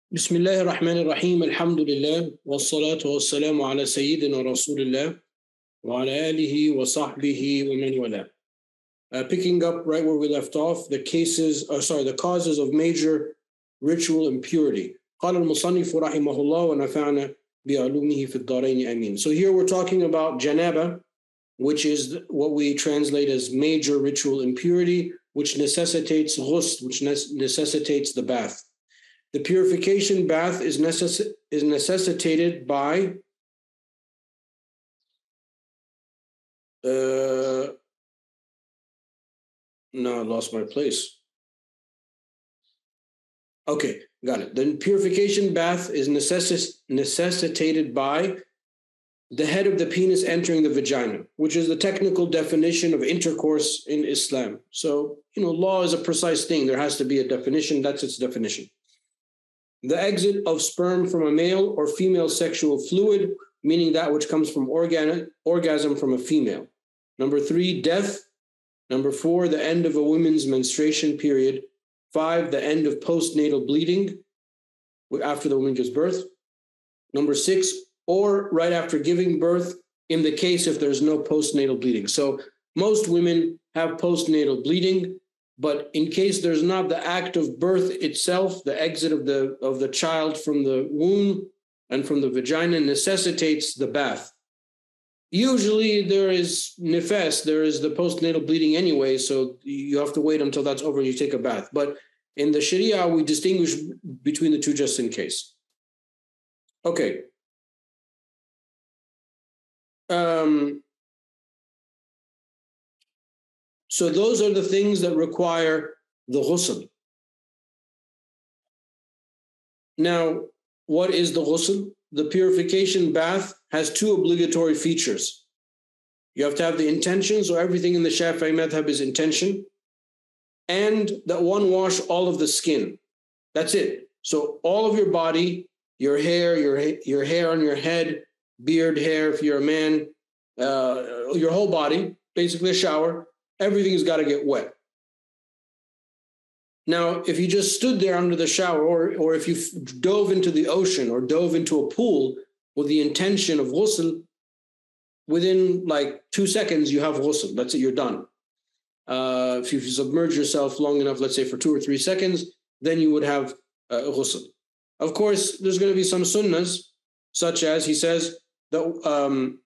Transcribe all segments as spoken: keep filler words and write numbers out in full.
بسم الله الرحمن الرحيم الحمد لله والصلاة والسلام على سيدنا رسول الله وعلى آله وصحبه ومن والاه. Uh, picking up right where we left off, the cases, or sorry, the causes of major ritual impurity. قال المصنف رحمه الله ونفعنا بعلومه في الدارين آمين. So here we're talking about janaba, which is what we translate as major ritual impurity, which necessitates ghusl, which necessitates the bath. The purification bath is, necess- is necessitated by uh, no, I lost my place. Okay, got it. The purification bath is necess- necessitated by the head of the penis entering the vagina, which is the technical definition of intercourse in Islam. So, you know, law is a precise thing. There has to be a definition. That's its definition. The exit of sperm from a male or female sexual fluid, meaning that which comes from organ- orgasm from a female. Number three, death. Number four, the end of a woman's menstruation period. Five, the end of postnatal bleeding after the woman gives birth. Number six, or right after giving birth, in the case if there's no postnatal bleeding. So most women have postnatal bleeding, but in case there's not the act of birth itself, the exit of the of the child from the womb and from the vagina necessitates the bath. Usually there is nifas, there is the postnatal bleeding anyway, so you have to wait until that's over and you take a bath. But in the Sharia, we distinguish between the two just in case. Okay. Um, so those are the things that require the ghusl. Now, what is the ghusl? The purification bath has two obligatory features. You have to have the intention, so everything in the Shafi'i madhab is intention, and that one wash all of the skin. That's it. So all of your body, your hair, your, your hair on your head, beard, hair if you're a man, uh, your whole body, basically a shower, everything's got to get wet. Now, if you just stood there under the shower, or, or if you dove into the ocean or dove into a pool with the intention of ghusl, within like two seconds, you have ghusl. That's it, you're done. Uh, if you submerge yourself long enough, let's say for two or three seconds, then you would have uh, ghusl. Of course, there's going to be some sunnahs, such as he says that um,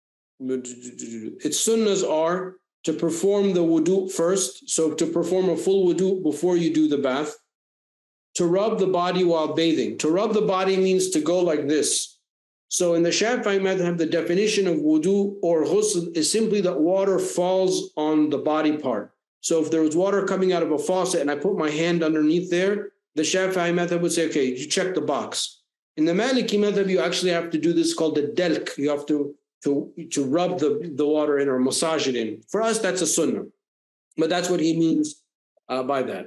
its sunnahs are to perform the wudu first, so to perform a full wudu before you do the bath, to rub the body while bathing. To rub the body means to go like this. So in the Shafi'i madhab, the definition of wudu or ghusl is simply that water falls on the body part. So if there was water coming out of a faucet and I put my hand underneath there, the Shafi'i madhab would say, okay, you check the box. In the Maliki madhab, you actually have to do this called the delk. You have to To, to rub the, the water in or massage it in. For us, that's a sunnah. But that's what he means uh, by that.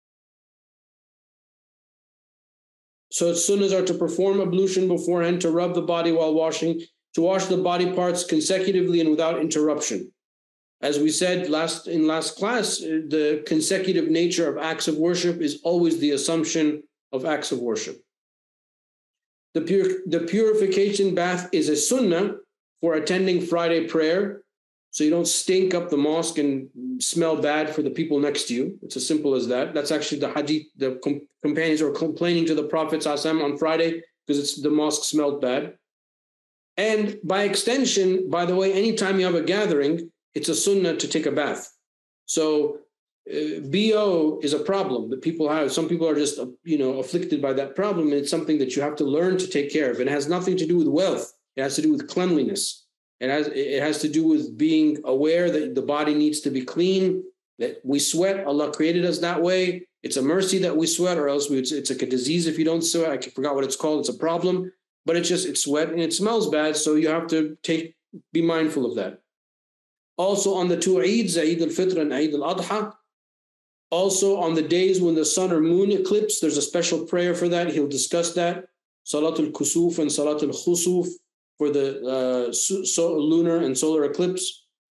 So sunnahs are to perform ablution beforehand, to rub the body while washing, to wash the body parts consecutively and without interruption. As we said last in last class, the consecutive nature of acts of worship is always the assumption of acts of worship. The, pur- the purification bath is a sunnah for attending Friday prayer, so you don't stink up the mosque and smell bad for the people next to you. It's as simple as that. That's actually the hadith, the com- companions are complaining to the Prophet ﷺ on Friday because it's, the mosque smelled bad. And by extension, by the way, anytime you have a gathering, it's a sunnah to take a bath. So uh, B O is a problem that people have. Some people are just, uh, you know, afflicted by that problem. And it's something that you have to learn to take care of. It has nothing to do with wealth. It has to do with cleanliness. It has, it has to do with being aware that the body needs to be clean, that we sweat. Allah created us that way. It's a mercy that we sweat, or else we, it's, it's like a disease if you don't sweat. I forgot what it's called. It's a problem. But it's just, it's sweat and it smells bad. So you have to take, be mindful of that. Also on the two Eids, Eid al-Fitr and Eid al-Adha, also on the days when the sun or moon eclipse, there's a special prayer for that. He'll discuss that. Salatul Kusuf and Salatul Khusuf, for the uh, so lunar and solar eclipse,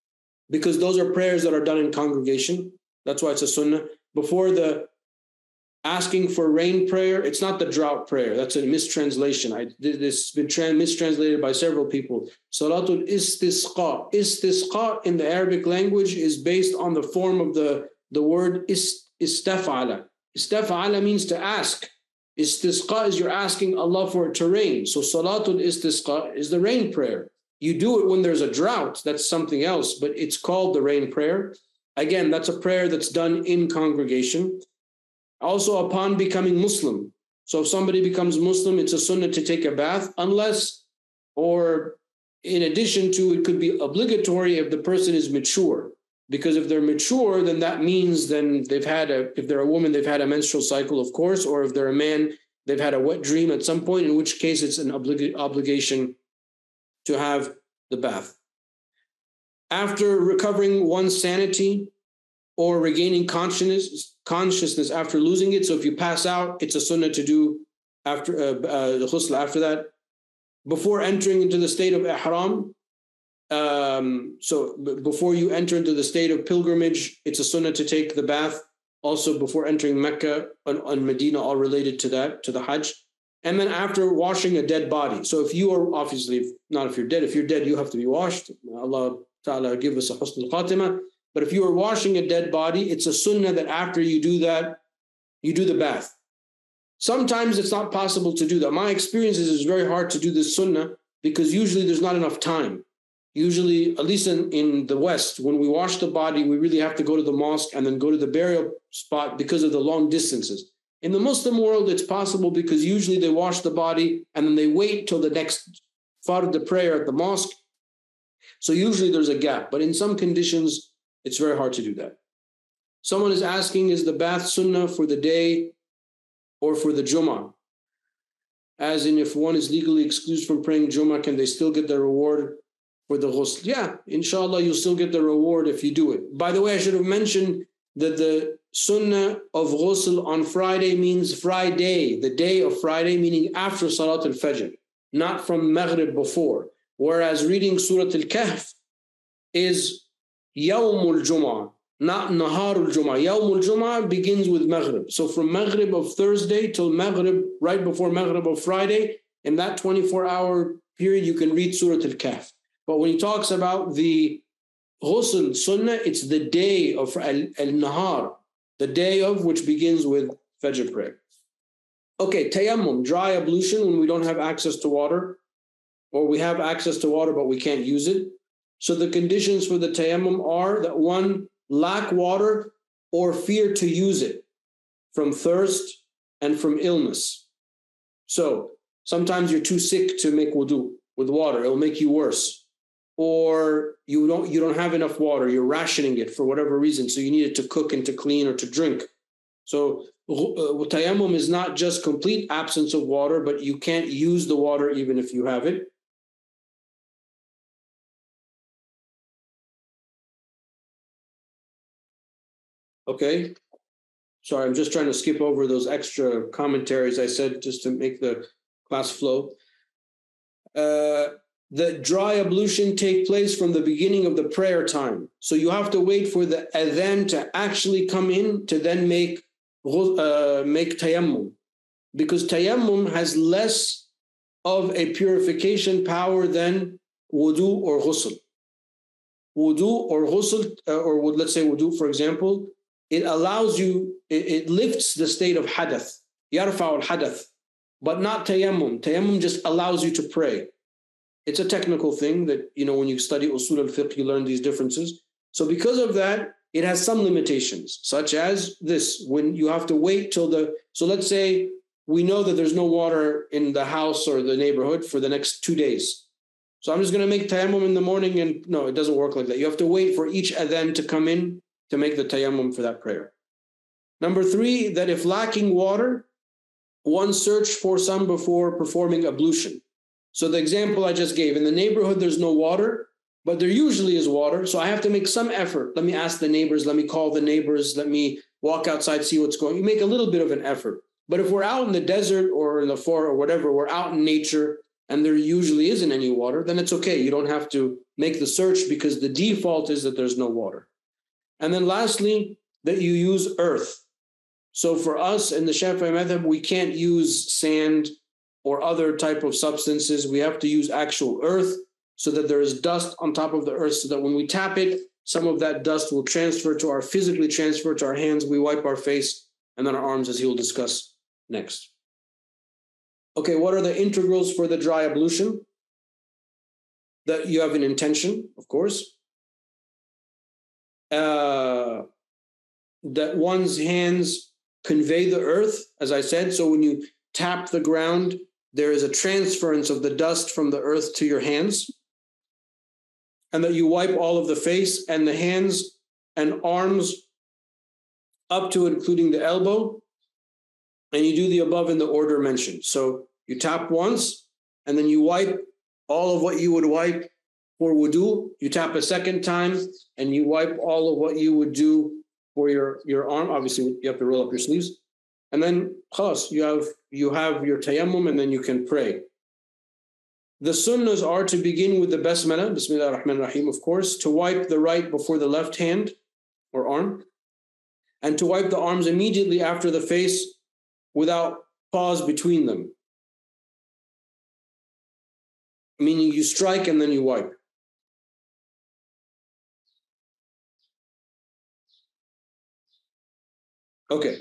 because those are prayers that are done in congregation. That's why it's a sunnah. Before the asking for rain prayer, it's not the drought prayer. That's a mistranslation. I did this been tra- mistranslated by several people. Salatul istisqa. Istisqa in the Arabic language is based on the form of the, the word is, istaf'ala. Istaf'ala means to ask. Istisqa is you're asking Allah for it to rain. So Salatul istisqa is the rain prayer. You do it when there's a drought. That's something else, but it's called the rain prayer. Again, that's a prayer that's done in congregation. Also, upon becoming Muslim. So if somebody becomes Muslim, it's a sunnah to take a bath, unless, or in addition to, it could be obligatory if the person is mature. Because if they're mature, then that means then they've had a, if they're a woman, they've had a menstrual cycle, of course, or if they're a man, they've had a wet dream at some point, in which case it's an oblig- obligation to have the bath. After recovering one's sanity or regaining consciousness, consciousness after losing it. So if you pass out, it's a sunnah to do after uh, uh, the ghusl after that. Before entering into the state of ihram, um, so b- before you enter into the state of pilgrimage, it's a sunnah to take the bath. Also before entering Mecca and, and Medina, all related to that, to the Hajj. And then after washing a dead body. So if you are, obviously, not if you're dead, if you're dead, you have to be washed. Allah Ta'ala give us a husnul khatimah. But if you are washing a dead body, it's a sunnah that after you do that, you do the bath. Sometimes it's not possible to do that. My experience is it's very hard to do this sunnah because usually there's not enough time. Usually, at least in, in the West, when we wash the body, we really have to go to the mosque and then go to the burial spot because of the long distances. In the Muslim world, it's possible because usually they wash the body and then they wait till the next fard, the prayer at the mosque. So usually there's a gap. But in some conditions, it's very hard to do that. Someone is asking, is the bath sunnah for the day or for the Jummah? As in, if one is legally excused from praying Jummah, can they still get the reward for the ghusl? Yeah, inshallah, you'll still get the reward if you do it. By the way, I should have mentioned that the sunnah of ghusl on Friday means Friday, the day of Friday, meaning after Salat al-Fajr, not from Maghrib before. Whereas reading Surah Al-Kahf is Yawmul Jum'ah, not Naharul Jum'ah. Yawmul Jum'ah begins with Maghrib. So from Maghrib of Thursday till Maghrib, right before Maghrib of Friday, in that twenty-four hour period, you can read Surah Al-Kahf. But when he talks about the ghusl sunnah, it's the day of Al-Nahar, the day of which begins with Fajr prayer. Okay, tayammum, dry ablution when we don't have access to water, or we have access to water but we can't use it. So the conditions for the tayammum are that one, lack water or fear to use it from thirst and from illness. So sometimes you're too sick to make wudu with water. It'll make you worse. Or you don't, you don't have enough water. You're rationing it for whatever reason. So you need it to cook and to clean or to drink. So uh, tayammum is not just complete absence of water, but you can't use the water even if you have it. Okay, sorry, I'm just trying to skip over those extra commentaries I said just to make the class flow. Uh, the dry ablution take place from the beginning of the prayer time. So you have to wait for the adhan to actually come in to then make, uh, make tayammum. Because tayammum has less of a purification power than wudu or ghusl. Wudu or ghusl, uh, or let's say wudu, for example, it allows you, it, it lifts the state of hadath, yarfa al-hadath, but not tayammum. Tayammum just allows you to pray. It's a technical thing that, you know, when you study usul al-fiqh, you learn these differences. So because of that, it has some limitations, such as this, when you have to wait till the, so let's say we know that there's no water in the house or the neighborhood for the next two days. So I'm just going to make tayammum in the morning, and no, it doesn't work like that. You have to wait for each adhan to come in to make the tayammum for that prayer. Number three, that if lacking water, one search for some before performing ablution. So the example I just gave, in the neighborhood, there's no water, but there usually is water. So I have to make some effort. Let me ask the neighbors, let me call the neighbors, let me walk outside, see what's going on. You make a little bit of an effort. But if we're out in the desert or in the forest or whatever, we're out in nature and there usually isn't any water, then it's okay. You don't have to make the search because the default is that there's no water. And then lastly, that you use earth. So for us in the Shafi'i madhab, we can't use sand or other type of substances. We have to use actual earth so that there is dust on top of the earth so that when we tap it, some of that dust will transfer to our, physically transfer to our hands. We wipe our face and then our arms, as he will discuss next. Okay, what are the integrals for the dry ablution? That you have an intention, of course. Uh, that one's hands convey the earth, as I said. So when you tap the ground, there is a transference of the dust from the earth to your hands. And that you wipe all of the face and the hands and arms up to including the elbow. And you do the above in the order mentioned. So you tap once, and then you wipe all of what you would wipe for wudu. You tap a second time, and you wipe all of what you would do for your, your arm. Obviously, you have to roll up your sleeves. And then, khalas, you have, you have your tayammum, and then you can pray. The sunnahs are to begin with the basmala, Bismillah ar-Rahman ar-Rahim, of course, to wipe the right before the left hand or arm, and to wipe the arms immediately after the face without pause between them. Meaning you strike and then you wipe. Okay.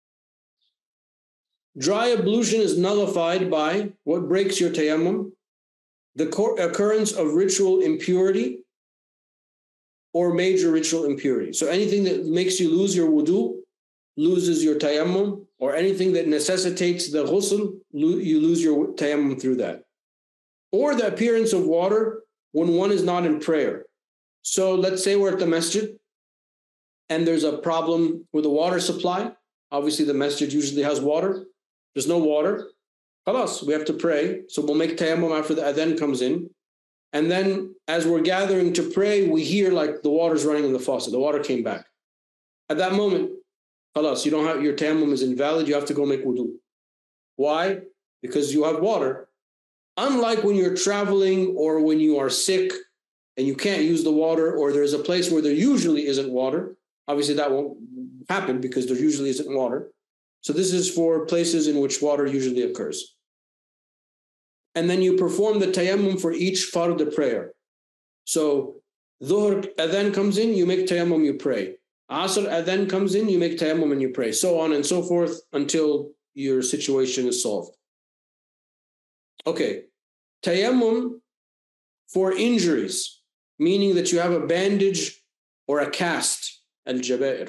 Dry ablution is nullified by what breaks your tayammum: the occurrence of ritual impurity or major ritual impurity. So anything that makes you lose your wudu loses your tayammum, or anything that necessitates the ghusl, you lose your tayammum through that. Or the appearance of water when one is not in prayer. So let's say we're at the masjid and there's a problem with the water supply. Obviously the masjid usually has water. There's no water. Khalas, we have to pray. So we'll make tayammum after the adhan comes in. And then as we're gathering to pray, we hear like the water's running in the faucet. The water came back. At that moment, khalas, you don't have, your tayammum is invalid. You have to go make wudu. Why? Because you have water. Unlike when you're traveling or when you are sick and you can't use the water, or there's a place where there usually isn't water. Obviously that won't happen because there usually isn't water. So this is for places in which water usually occurs. And then you perform the tayammum for each fard prayer. So dhuhr adhan comes in, you make tayammum, you pray. Asr adhan comes in, you make tayammum and you pray. So on and so forth until your situation is solved. Okay, tayammum for injuries, meaning that you have a bandage or a cast, al-jaba'ir.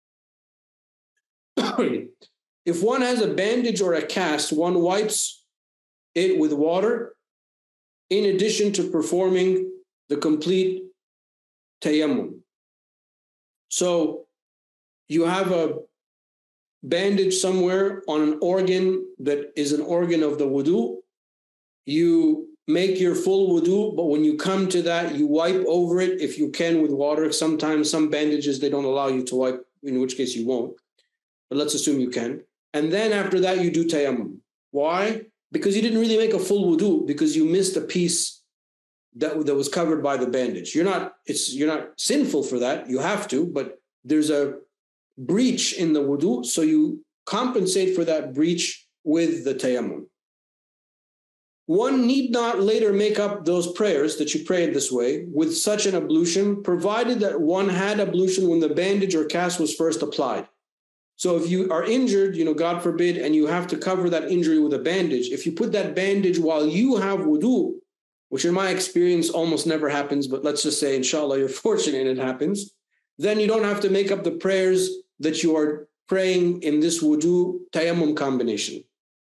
If one has a bandage or a cast, one wipes it with water in addition to performing the complete tayammum. So you have a bandage somewhere on an organ that is an organ of the wudu. You make your full wudu, but when you come to that, you wipe over it if you can with water. Sometimes some bandages, they don't allow you to wipe, in which case you won't. But let's assume you can. And then after that, you do tayammum. Why? Because you didn't really make a full wudu, because you missed a piece that, that was covered by the bandage. You're not, it's, you're not sinful for that. You have to, but there's a breach in the wudu, so you compensate for that breach with the tayammum. One need not later make up those prayers that you prayed this way with such an ablution, provided that one had ablution when the bandage or cast was first applied. So if you are injured, you know, God forbid, and you have to cover that injury with a bandage, if you put that bandage while you have wudu, which in my experience almost never happens, but let's just say, inshallah, you're fortunate and it happens, then you don't have to make up the prayers that you are praying in this wudu tayammum combination.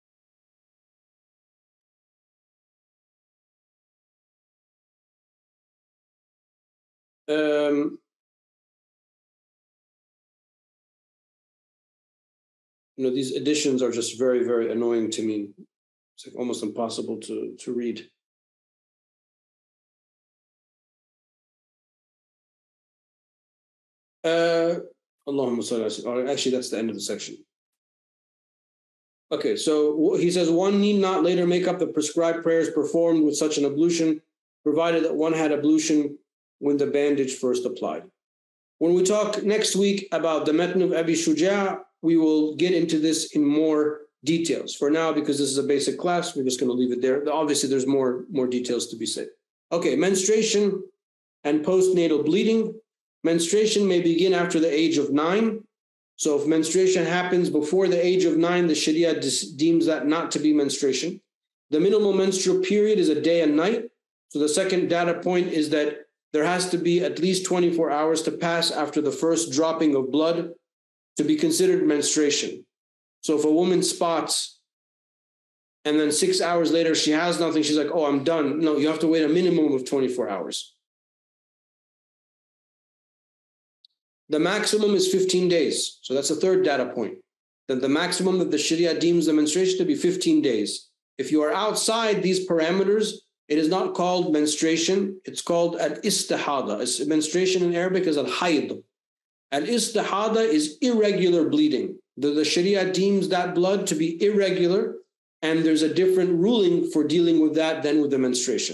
Um, you know, these additions are just very, very annoying to me. It's like almost impossible to, to read. Uh, Allahumma salli ala. Actually, that's the end of the section. Okay, so he says, one need not later make up the prescribed prayers performed with such an ablution, provided that one had ablution when the bandage first applied. When we talk next week about the Matn of Abi Shuja', we will get into this in more details. For now, because this is a basic class, we're just going to leave it there. Obviously, there's more, more details to be said. Okay, menstruation and postnatal bleeding. Menstruation may begin after the age of nine. So if menstruation happens before the age of nine, the Sharia deems that not to be menstruation. The minimal menstrual period is a day and night. So the second data point is that there has to be at least twenty-four hours to pass after the first dropping of blood to be considered menstruation. So if a woman spots and then six hours later she has nothing, she's like, oh, I'm done. No, you have to wait a minimum of twenty-four hours. The maximum is fifteen days. So that's the third data point. That the maximum that the Sharia deems the menstruation to be fifteen days. If you are outside these parameters, it is not called menstruation. It's called al-istihada. Menstruation in Arabic is al-hayd. Al-istihada is irregular bleeding. The, the Sharia deems that blood to be irregular, and there's a different ruling for dealing with that than with the menstruation.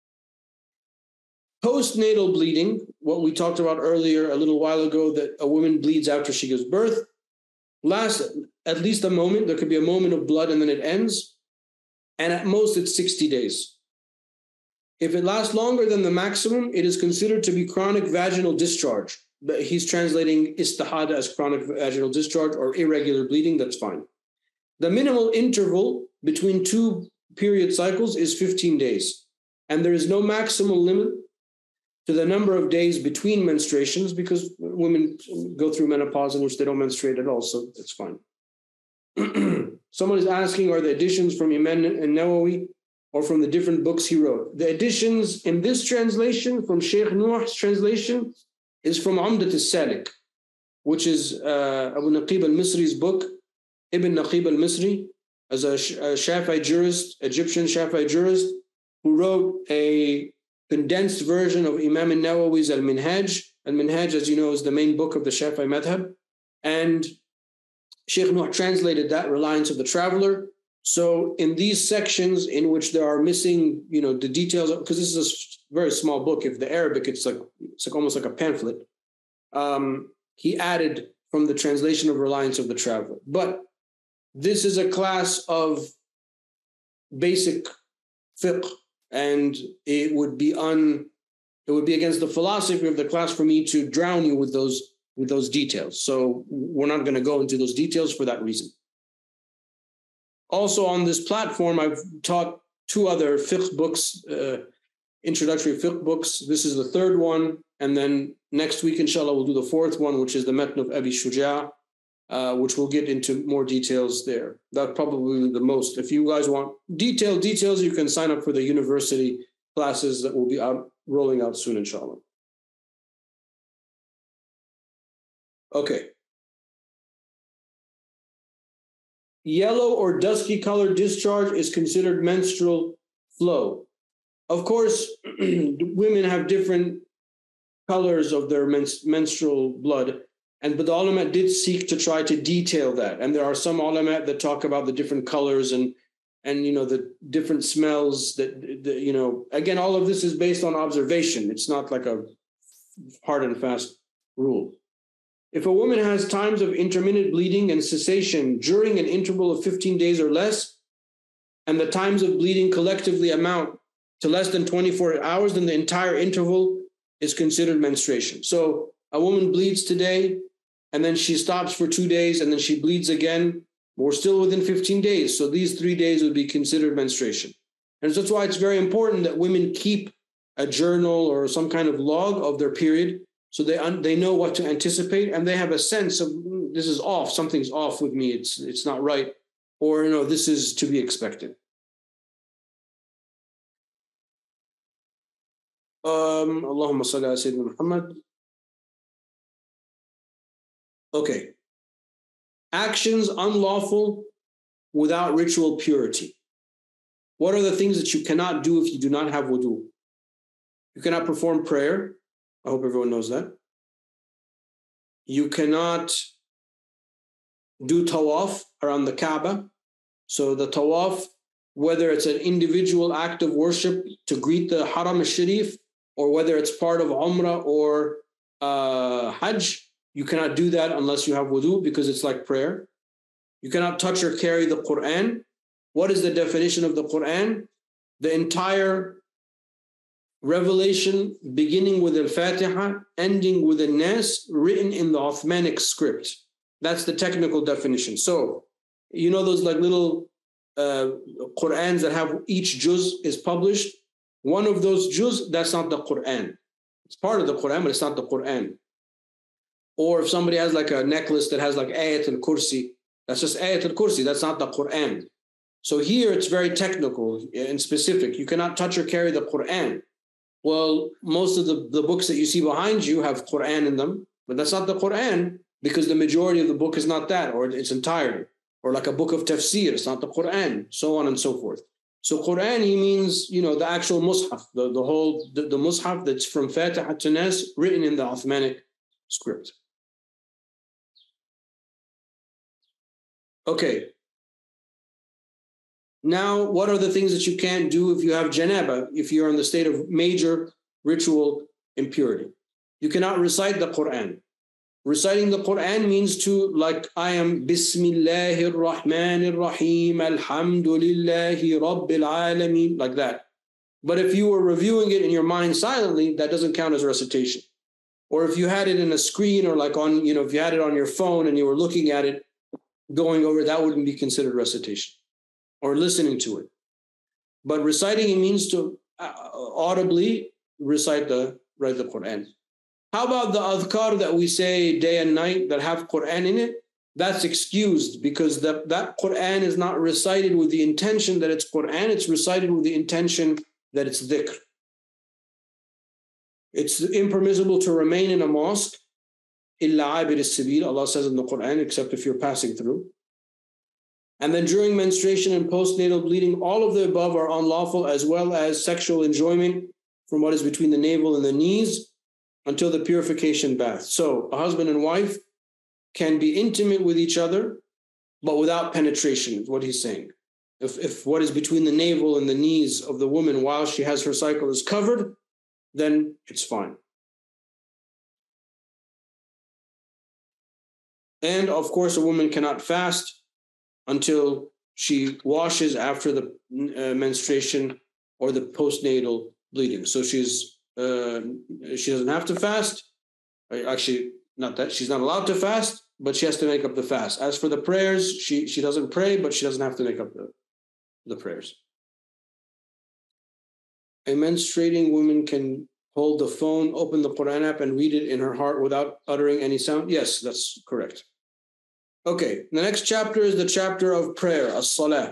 Postnatal bleeding, what we talked about earlier a little while ago, that a woman bleeds after she gives birth, lasts at least a moment. There could be a moment of blood and then it ends. And at most it's sixty days. If it lasts longer than the maximum, it is considered to be chronic vaginal discharge. But he's translating istihada as chronic vaginal discharge or irregular bleeding. That's fine. The minimal interval between two period cycles is fifteen days. And there is no maximum limit to the number of days between menstruations because women go through menopause in which they don't menstruate at all. So it's fine. Someone is asking, are the additions from Imam an-Nawawi or from the different books he wrote? The additions in this translation from Sheikh Nuh's translation is from Umdat al-Salik, which is uh, Abu Naqib al-Misri's book. Ibn Naqib al-Misri, as a, a Shafi'i jurist, Egyptian Shafi'i jurist, who wrote a condensed version of Imam an-Nawawi's Al-Minhaj. Al-Minhaj, as you know, is the main book of the Shafi'i madhab. And Sheikh Nuh translated that, Reliance of the Traveler. So in these sections in which there are missing, you know, the details, because this is a very small book. If the Arabic, it's like it's like almost like a pamphlet. Um, he added from the translation of Reliance of the Traveler. But this is a class of basic fiqh, and it would be un, it would be against the philosophy of the class for me to drown you with those with those details. So we're not going to go into those details for that reason. Also on this platform, I've taught two other fiqh books, uh, introductory fiqh books. This is the third one. And then next week, inshallah, we'll do the fourth one, which is the Matn of Abi Shuja', uh, which we'll get into more details there. That's probably the most. If you guys want detailed details, you can sign up for the university classes that will be out rolling out soon, inshallah. Okay. Yellow or dusky colored discharge is considered menstrual flow. Of course, women have different colors of their men menstrual blood, and but the ulama did seek to try to detail that. And there are some ulama that talk about the different colors and and you know the different smells that the, you know. Again, all of this is based on observation. It's not like a hard and fast rule. If a woman has times of intermittent bleeding and cessation during an interval of fifteen days or less, and the times of bleeding collectively amount to less than twenty-four hours, then the entire interval is considered menstruation. So a woman bleeds today, and then she stops for two days, and then she bleeds again. We're still within fifteen days. So these three days would be considered menstruation. And so that's why it's very important that women keep a journal or some kind of log of their period, so they they know what to anticipate, and they have a sense of mm, this is off, something's off with me, it's it's not right, or you know this is to be expected. Um, Allahumma salli ala Sayyidina Muhammad. Okay. Actions unlawful without ritual purity. What are the things that you cannot do if you do not have wudu? You cannot perform prayer. I hope everyone knows that. You cannot do tawaf around the Kaaba. So the tawaf, whether it's an individual act of worship to greet the Haram al-Sharif, or whether it's part of Umrah or uh, Hajj, You cannot do that unless you have wudu because it's like prayer. You cannot touch or carry the Quran. What is the definition of the Quran? The entire revelation beginning with Al-Fatiha, ending with An-Nas, written in the Uthmanic script. That's the technical definition. So, you know those like little uh, Qur'ans that have each juz is published? One of those juz, that's not the Quran. It's part of the Quran, but it's not the Quran. Or if somebody has like a necklace that has like Ayat al-Kursi, that's just Ayat al-Kursi, that's not the Quran. So here it's very technical and specific. You cannot touch or carry the Quran. Well, most of the, the books that you see behind you have Quran in them, but that's not the Quran because the majority of the book is not that, or its entirety. Or like a book of tafsir, it's not the Quran, so on and so forth. So Quran, he means, you know, the actual mushaf, the, the whole, the, the mushaf that's from Fatiha to Nas, written in the Uthmanic script. Okay. Now, what are the things that you can't do if you have janaba, if you're in the state of major ritual impurity? You cannot recite the Quran. Reciting the Quran means to, like, I am Bismillahir Rahmanir Rahim, Alhamdulillahi Rabbil Alameen, like that. But if you were reviewing it in your mind silently, that doesn't count as recitation. Or if you had it in a screen or like on, you know, if you had it on your phone and you were looking at it, going over, that wouldn't be considered recitation or listening to it. But reciting, it means to uh, audibly recite the, write the Quran. How about the adhkar that we say day and night that have Quran in it? That's excused because that, that Quran is not recited with the intention that it's Quran, it's recited with the intention that it's dhikr. It's impermissible to remain in a mosque, illa abir as-sabil, Allah says in the Quran, except if you're passing through. And then during menstruation and postnatal bleeding, all of the above are unlawful, as well as sexual enjoyment from what is between the navel and the knees, until the purification bath. So a husband and wife can be intimate with each other, but without penetration, is what he's saying. If, if what is between the navel and the knees of the woman while she has her cycle is covered, then it's fine. And of course, a woman cannot fast until she washes after the uh, menstruation or the postnatal bleeding. So she's Uh, she doesn't have to fast. Actually, not that she's not allowed to fast, but she has to make up the fast. As for the prayers, she, she doesn't pray, but she doesn't have to make up the, the prayers. A menstruating woman can hold the phone, open the Quran app, and read it in her heart without uttering any sound. Yes, that's correct. Okay, the next chapter is the chapter of prayer, as-salah.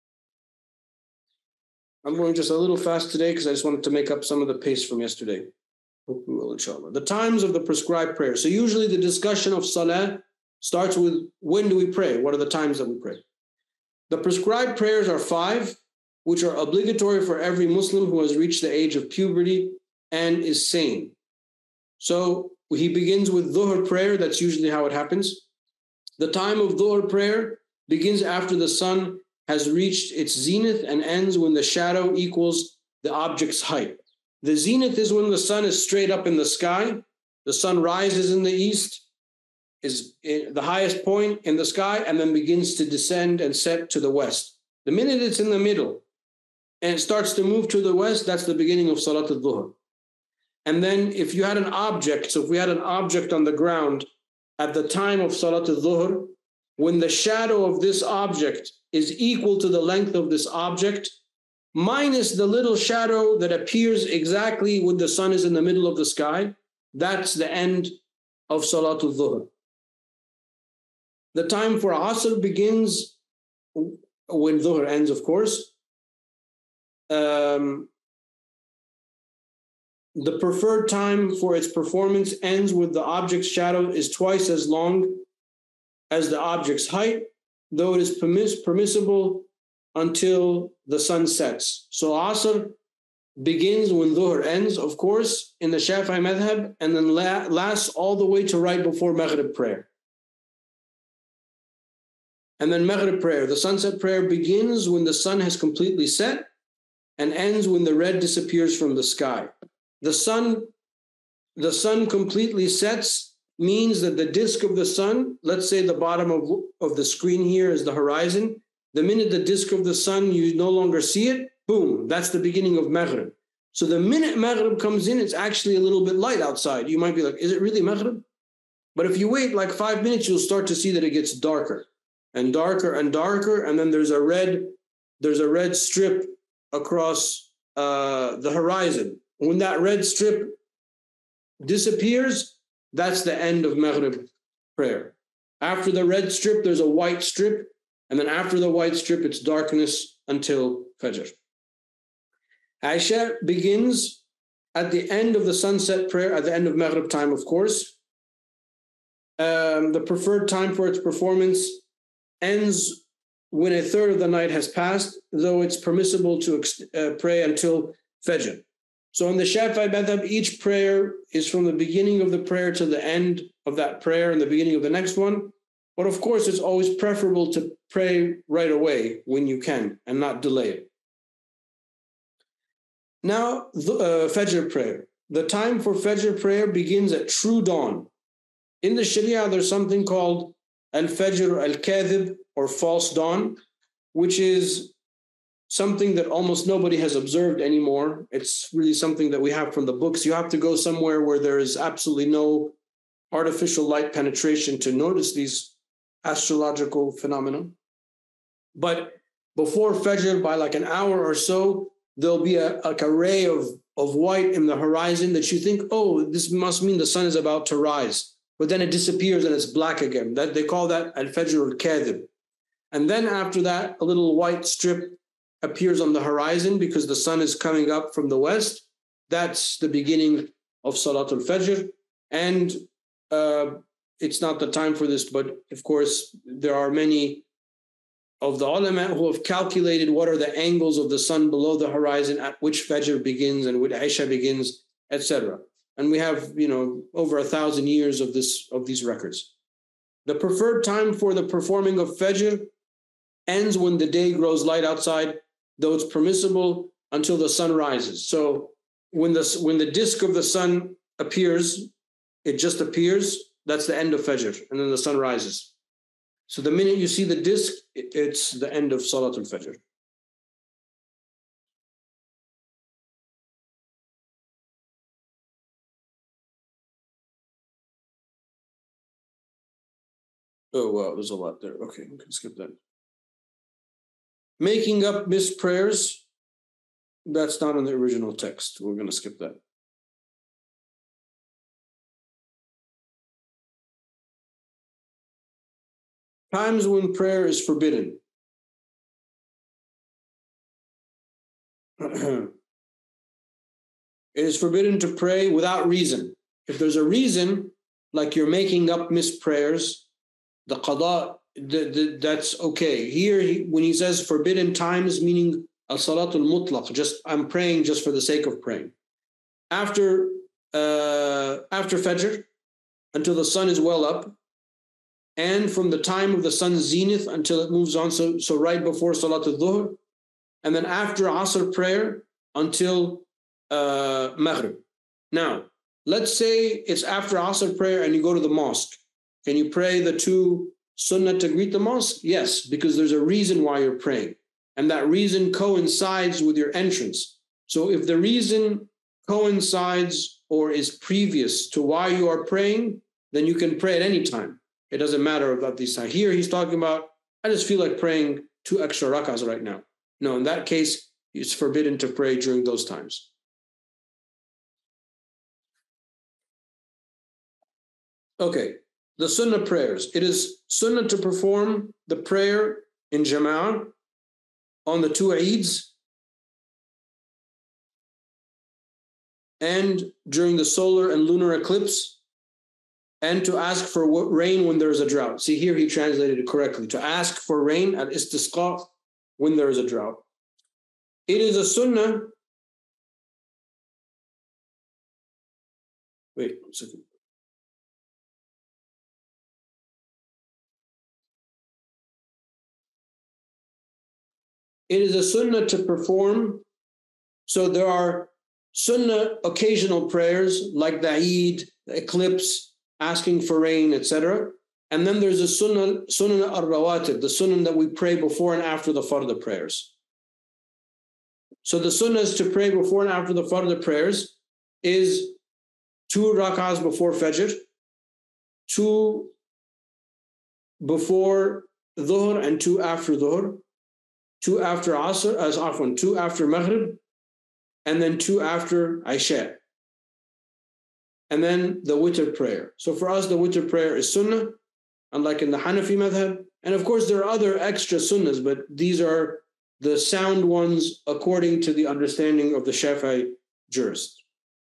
I'm going just a little fast today because I just wanted to make up some of the pace from yesterday. Hope we will, inshallah. The times of the prescribed prayer. So usually the discussion of salah starts with when do we pray? What are the times that we pray? The prescribed prayers are five, which are obligatory for every Muslim who has reached the age of puberty and is sane. So he begins with dhuhr prayer. That's usually how it happens. The time of dhuhr prayer begins after the sun has reached its zenith and ends when the shadow equals the object's height. The zenith is when the sun is straight up in the sky. The sun rises in the east, is the highest point in the sky, and then begins to descend and set to the west. The minute it's in the middle and it starts to move to the west, that's the beginning of Salat al-Dhuhr. And then if you had an object, so if we had an object on the ground at the time of Salat al-Dhuhr, when the shadow of this object is equal to the length of this object, minus the little shadow that appears exactly when the sun is in the middle of the sky, that's the end of Salatul Dhuhr. The time for Asr begins when Dhuhr ends, of course. Um, the preferred time for its performance ends with the object's shadow is twice as long as the object's height, though it is permiss- permissible until the sun sets. So Asr begins when Dhuhr ends, of course, in the Shafi'i madhab, and then la- lasts all the way to right before Maghrib prayer. And then Maghrib prayer, the sunset prayer, begins when the sun has completely set and ends when the red disappears from the sky. The sun, the sun completely sets means that the disk of the sun, let's say the bottom of, of the screen here is the horizon. The minute the disk of the sun, you no longer see it, boom, that's the beginning of Maghrib. So the minute Maghrib comes in, it's actually a little bit light outside. You might be like, is it really Maghrib? But if you wait like five minutes, you'll start to see that it gets darker and darker and darker. And then there's a red, there's a red strip across uh, the horizon. When that red strip disappears, that's the end of Maghrib prayer. After the red strip, there's a white strip. And then after the white strip, it's darkness until Fajr. Isha begins at the end of the sunset prayer, at the end of Maghrib time, of course. Um, the preferred time for its performance ends when a third of the night has passed, though it's permissible to uh, pray until Fajr. So in the Shafi'i madhab, each prayer is from the beginning of the prayer to the end of that prayer and the beginning of the next one. But of course, it's always preferable to pray right away when you can and not delay it. Now, the uh, Fajr prayer. The time for Fajr prayer begins at true dawn. In the Sharia, there's something called Al-Fajr Al-Kadhib, or false dawn, which is something that almost nobody has observed anymore. It's really something that we have from the books. You have to go somewhere where there is absolutely no artificial light penetration to notice these astrological phenomena. But before Fajr, by like an hour or so, there'll be a, like a ray of, of white in the horizon that you think, oh, this must mean the sun is about to rise. But then it disappears and it's black again. That they call that Al-Fajr Al-Kadhib. And then after that, a little white strip appears on the horizon because the sun is coming up from the west. That's the beginning of Salatul Fajr. And uh, it's not the time for this, but of course, there are many of the ulama who have calculated what are the angles of the sun below the horizon at which Fajr begins and which Isha begins, et cetera. And we have, you know, over a thousand years of this of these records. The preferred time for the performing of Fajr ends when the day grows light outside, though it's permissible until the sun rises. So when the when the disk of the sun appears, it just appears. That's the end of Fajr, and then the sun rises. So the minute you see the disk, it's the end of Salatul Fajr. Oh, wow, there's a lot there. Okay, we can skip that. Making up missed prayers, that's not in the original text. We're going to skip that. Times when prayer is forbidden. It is forbidden to pray without reason. If there's a reason, like you're making up missed prayers, the qada, the, the, that's okay. Here, he, when he says forbidden times, meaning al-salatul mutlaq, just I'm praying just for the sake of praying. After, uh, after Fajr, until the sun is well up, and from the time of the sun's zenith until it moves on, so, so right before Salatul Dhuhr, and then after Asr prayer until uh, Maghrib. Now, let's say it's after Asr prayer and you go to the mosque. Can you pray the two sunnah to greet the mosque? Yes, because there's a reason why you're praying. And that reason coincides with your entrance. So if the reason coincides or is previous to why you are praying, then you can pray at any time. It doesn't matter about these times. Here he's talking about, I just feel like praying two extra rakahs right now. No, in that case, it's forbidden to pray during those times. Okay, the sunnah prayers. It is sunnah to perform the prayer in jama'ah on the two Eids and during the solar and lunar eclipse, and to ask for rain when there is a drought. See, here he translated it correctly. To ask for rain at istisqa when there is a drought. It is a sunnah. Wait one second. It is a sunnah to perform. So there are sunnah occasional prayers like the Eid, the eclipse, asking for rain, et cetera. And then there's a sunnah, sunnah al-rawatib, the sunnah that we pray before and after the fard prayers. So the sunnahs to pray before and after the fard prayers is two rak'ahs before fajr, two before dhuhr and two after dhuhr, two after asr, as often, two after maghrib, and then two after isha. And then the witr prayer. So for us, the witr prayer is sunnah, unlike in the Hanafi madhab. And of course, there are other extra sunnahs, but these are the sound ones according to the understanding of the Shafi'i jurists.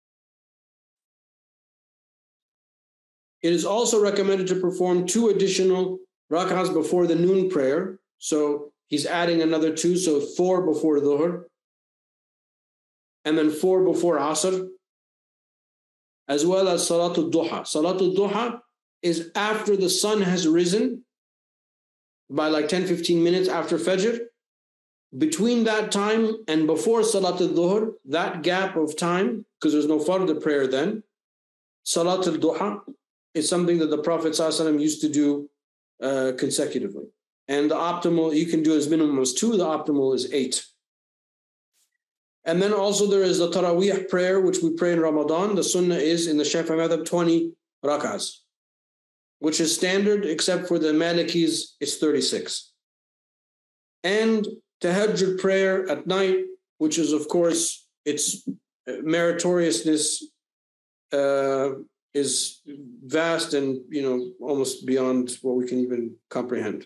It is also recommended to perform two additional rak'ahs before the noon prayer. So he's adding another two, so four before dhuhr, and then four before asr, as well as salatul duha. Salatul duha is after the sun has risen by like ten, fifteen minutes after fajr. Between that time and before salatul dhuhr, that gap of time, because there's no fard prayer then, salatul duha is something that the Prophet ﷺ used to do uh, consecutively. And the optimal, you can do as minimum as two, the optimal is eight. And then also there is the Taraweeh prayer, which we pray in Ramadan. The sunnah is in the Shafi'i madhab twenty rak'ahs, which is standard, except for the Malikis, it's thirty-six. And Tahajjud prayer at night, which is, of course, its meritoriousness uh, is vast and, you know, almost beyond what we can even comprehend.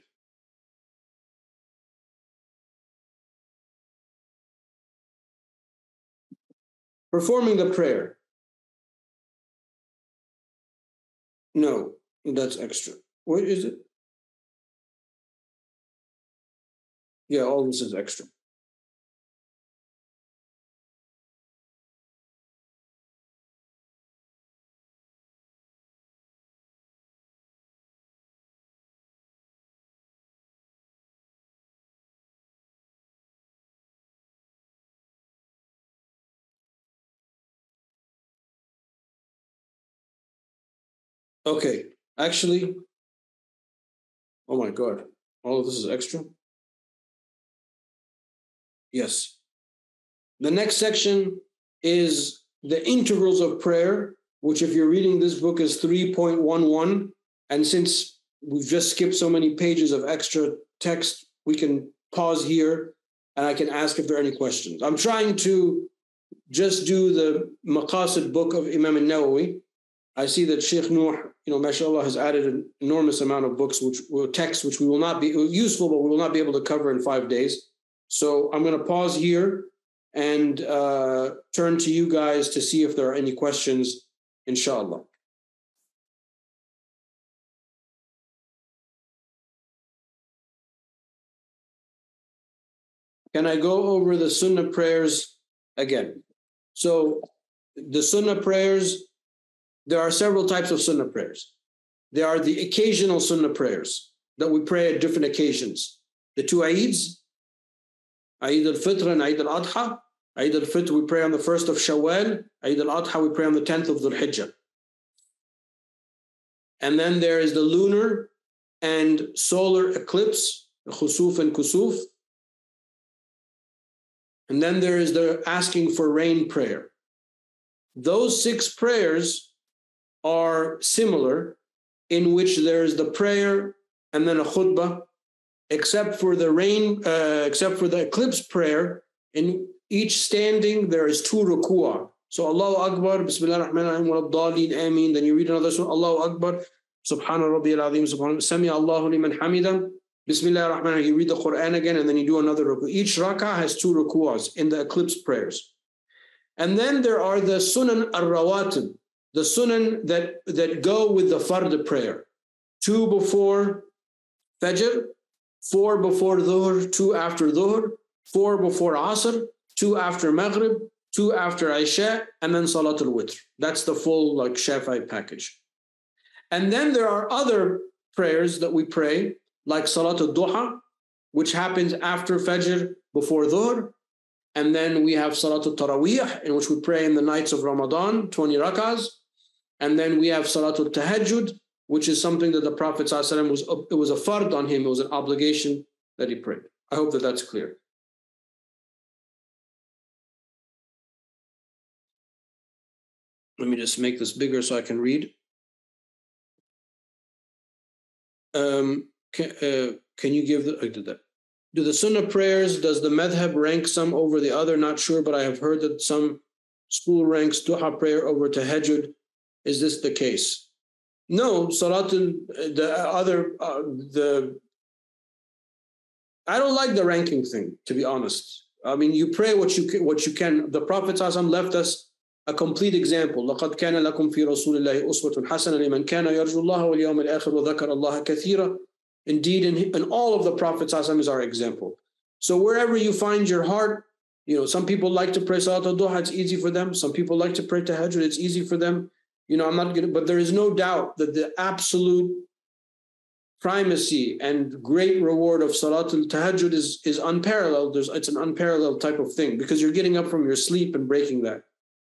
Performing the prayer. No, that's extra. What is it? Yeah, all this is extra. Okay, actually, oh my God, all of this is extra? Yes. The next section is the intervals of prayer, which if you're reading this book is three point one one. And since we've just skipped so many pages of extra text, we can pause here and I can ask if there are any questions. I'm trying to just do the Maqasid book of Imam al-Nawawi. I see that Sheikh Nuh, you know, mashallah, has added an enormous amount of books, which will texts, which we will not be useful, but we will not be able to cover in five days. So I'm going to pause here and uh, turn to you guys to see if there are any questions, inshallah. Can I go over the Sunnah prayers again? So the Sunnah prayers, there are several types of Sunnah prayers. There are the occasional Sunnah prayers that we pray at different occasions. The two Eids, Eid al-Fitr and Eid al-Adha. Eid al-Fitr we pray on the first of Shawwal. Eid al-Adha we pray on the tenth of Dhul Hijjah. And then there is the lunar and solar eclipse, Khusuf and Kusuf. And then there is the asking for rain prayer. Those six prayers are similar, in which there is the prayer and then a khutbah, except for the rain, uh, except for the eclipse prayer. In each standing, there is two ruku'ah. So Allahu Akbar, Bismillah ar-Rahman ar-Rahim, wa ad-Dallin, Ameen. Then you read another surah, Allahu Akbar, Subhana Rabbiyal Azim, Subhana, Sami Allahu liman hamidah, Bismillah ar-Rahman ar-Rahim. You read the Quran again, and then you do another ruku'. Each rak'ah has two ruku'ahs in the eclipse prayers. And then there are the sunan al-rawatib, the sunan that, that go with the fard prayer. Two before fajr, four before dhuhr, two after dhuhr, four before asr, two after maghrib, two after isha, and then salatul witr. That's the full like Shafi'i package. And then there are other prayers that we pray, like salatul duha, which happens after fajr, before dhuhr. And then we have salatul taraweeh, in which we pray in the nights of Ramadan, twenty rak'ahs. And then we have Salatul Tahajjud, which is something that the Prophet ﷺ was, it was a fard on him, it was an obligation that he prayed. I hope that that's clear. Let me just make this bigger so I can read. Um, can, uh, can you give the, I did that. Do the Sunnah prayers, does the madhab rank some over the other? Not sure, but I have heard that some school ranks duha prayer over tahajjud. Is this the case? No, Salatul, the other, uh, the, I don't like the ranking thing, to be honest. I mean, you pray what you can, what you can. The Prophet ﷺ left us a complete example. لَقَدْ كَانَ لَكُمْ فِي رَسُولِ اللَّهِ أُسْوَةٌ حَسَنَةٌ لِمَنْ كَانَ يَرْجُو اللَّهَ وَالْيَوْمَ الْآخِرَ وَذَكَرَ اللَّهَ كَثِيرًا. Indeed, in, in all of the Prophet ﷺ is our example. So wherever you find your heart, you know, some people like to pray Salat al-Duha, it's easy for them. Some people like to pray Tahajjud, it's easy for them. You know, I'm not going to, but there is no doubt that the absolute primacy and great reward of Salatul Tahajjud is, is unparalleled. There's, it's an unparalleled type of thing because you're getting up from your sleep and breaking that.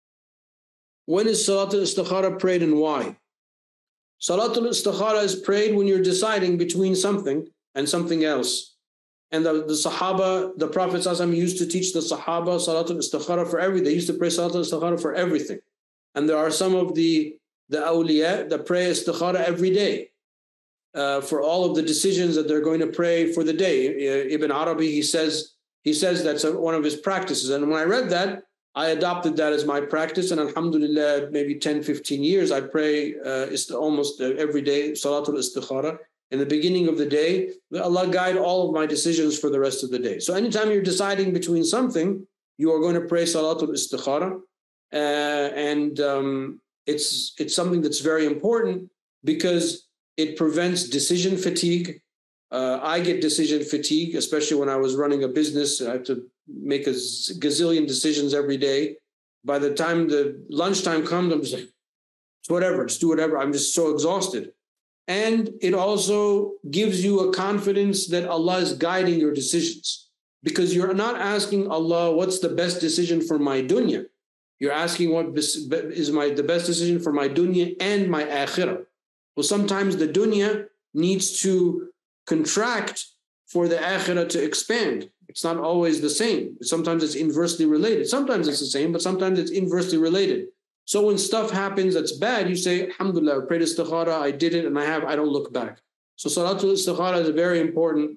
When is Salatul Istikhara prayed and why? Salatul Istikhara is prayed when you're deciding between something and something else. And the, the Sahaba, the Prophet ﷺ used to teach the Sahaba Salatul Istikhara for everything. They used to pray Salatul Istikhara for everything. And there are some of the, the awliya that pray Istikhara every day. Uh, for all of the decisions that they're going to pray for the day. Uh, Ibn Arabi, he says, he says that's a, one of his practices. And when I read that, I adopted that as my practice. And alhamdulillah, maybe ten, fifteen years, I pray uh, almost uh, every day, Salatul Istikhara. In the beginning of the day, Allah guide all of my decisions for the rest of the day. So anytime you're deciding between something, you are going to pray Salatul Istikhara. Uh, and um, it's, it's something that's very important because it prevents decision fatigue. Uh, I get decision fatigue, especially when I was running a business. I have to make a gazillion decisions every day. By the time the lunchtime comes, I'm just like, it's whatever, just do whatever. I'm just so exhausted. And it also gives you a confidence that Allah is guiding your decisions because you're not asking Allah, what's the best decision for my dunya? You're asking what is my the best decision for my dunya and my akhirah. Well, sometimes the dunya needs to contract for the akhirah to expand. It's not always the same. Sometimes it's inversely related. Sometimes it's the same, but sometimes it's inversely related. So when stuff happens that's bad, you say, alhamdulillah, I prayed istikhara, I did it, and I have, I don't look back. So Salatul Istikhara is a very important,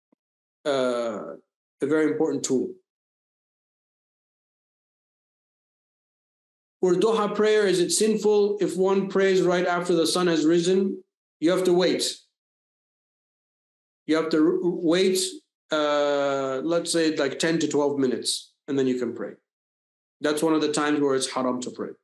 uh, a very important tool. For duha prayer, is it sinful if one prays right after the sun has risen? You have to wait. You have to wait, uh, let's say like ten to twelve minutes, and then you can pray. That's one of the times where it's haram to pray.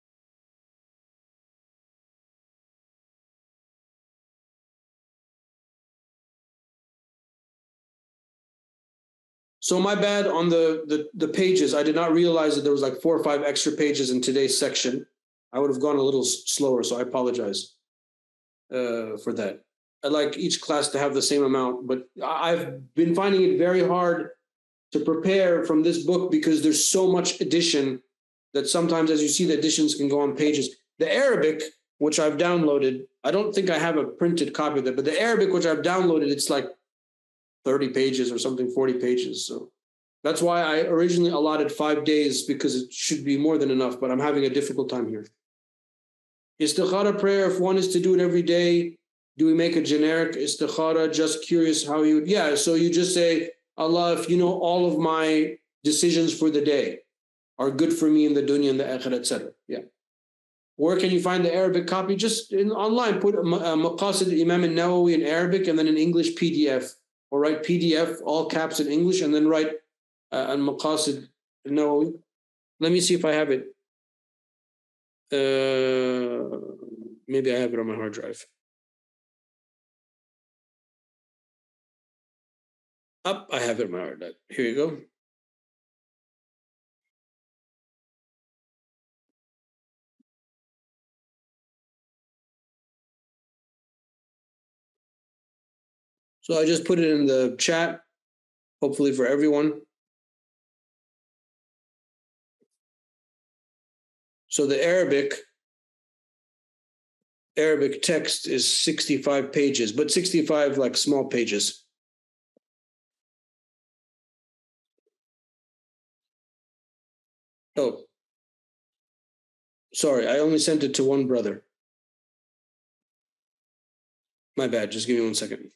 So my bad on the, the, the pages. I did not realize that there was like four or five extra pages in today's section. I would have gone a little slower, so I apologize uh, for that. I'd like each class to have the same amount, but I've been finding it very hard to prepare from this book because there's so much addition that sometimes, as you see, the additions can go on pages. The Arabic, which I've downloaded, I don't think I have a printed copy of that, but the Arabic, which I've downloaded, it's like thirty pages or something, forty pages. So that's why I originally allotted five days because it should be more than enough, but I'm having a difficult time here. Istikhara prayer, if one is to do it every day, do we make a generic istikhara? Just curious how you, yeah. So you just say, Allah, if you know all of my decisions for the day are good for me in the dunya and the akhirah, et cetera. Yeah. Where can you find the Arabic copy? Just in online, put uh, Maqasid Imam al-Nawawi in Arabic and then in English P D F. Or write P D F, all caps in English, and then write uh, al-Maqasid al-Nawawi. Let me see if I have it. Uh, maybe I have it on my hard drive. Up, I have it on my hard drive. Here you go. So I just put it in the chat, hopefully for everyone. So the Arabic Arabic text is sixty-five pages, but sixty-five like small pages. Oh, sorry, I only sent it to one brother. My bad, just give me one second.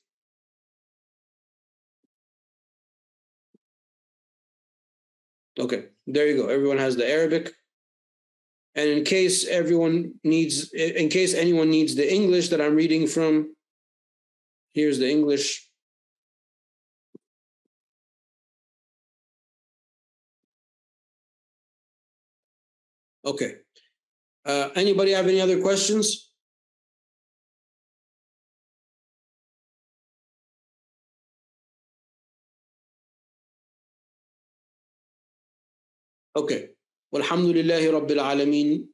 Okay, there you go. Everyone has the Arabic. And in case everyone needs, in case anyone needs the English that I'm reading from, here's the English. Okay. Uh, anybody have any other questions? Okay. Walhamdulillahi Rabbil Alameen.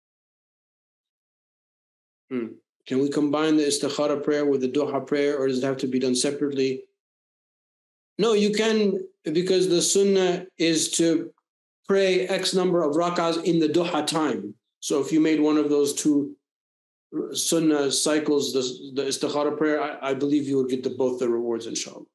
Hmm. Can we combine the istikhara prayer with the duha prayer, or does it have to be done separately? No, you can, because the sunnah is to pray X number of rak'ahs in the duha time. So if you made one of those two sunnah cycles, the, the istikhara prayer, I, I believe you will get the, both the rewards, inshallah.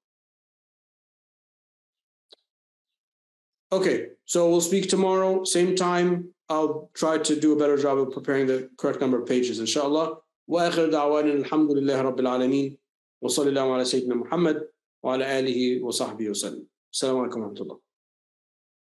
Okay, so we'll speak tomorrow, same time. I'll try to do a better job of preparing the correct number of pages, inshallah. وآخر دعوانا الحمد لله رب العالمين وصلى الله على سيدنا محمد وعلى آله وصحبه وسلم. السلام عليكم ورحمة الله.